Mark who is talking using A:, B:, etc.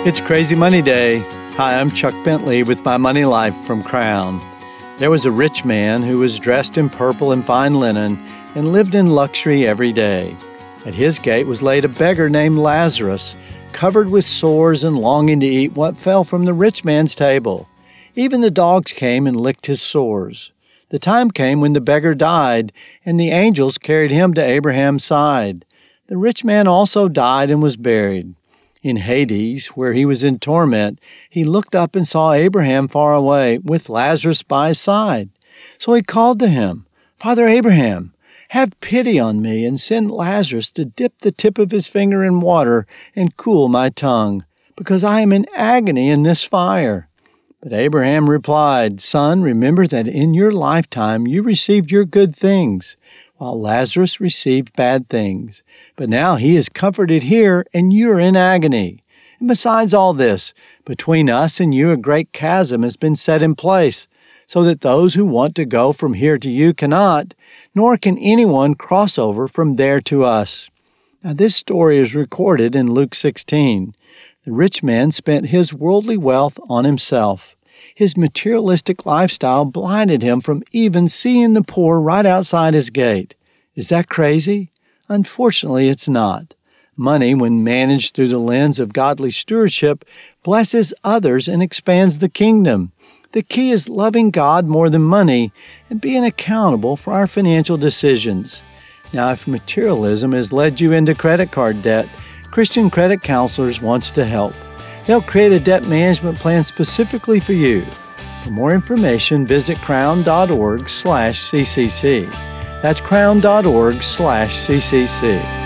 A: It's Crazy Money Day. Hi, I'm Chuck Bentley with my Money Life from Crown. There was a rich man who was dressed in purple and fine linen and lived in luxury every day. At his gate was laid a beggar named Lazarus, covered with sores and longing to eat what fell from the rich man's table. Even the dogs came and licked his sores. The time came when the beggar died, and the angels carried him to Abraham's side. The rich man also died and was buried. In Hades, where he was in torment, he looked up and saw Abraham far away, with Lazarus by his side. So he called to him, "Father Abraham, have pity on me and send Lazarus to dip the tip of his finger in water and cool my tongue, because I am in agony in this fire." But Abraham replied, "Son, remember that in your lifetime you received your good things, while Lazarus received bad things. But now he is comforted here, and you are in agony. And besides all this, between us and you a great chasm has been set in place, so that those who want to go from here to you cannot, nor can anyone cross over from there to us." Now this story is recorded in Luke 16. The rich man spent his worldly wealth on himself. His materialistic lifestyle blinded him from even seeing the poor right outside his gate. Is that crazy? Unfortunately, it's not. Money, when managed through the lens of godly stewardship, blesses others and expands the kingdom. The key is loving God more than money and being accountable for our financial decisions. Now, if materialism has led you into credit card debt, Christian Credit Counselors wants to help. They'll create a debt management plan specifically for you. For more information, visit crown.org/CCC. That's crown.org/CCC.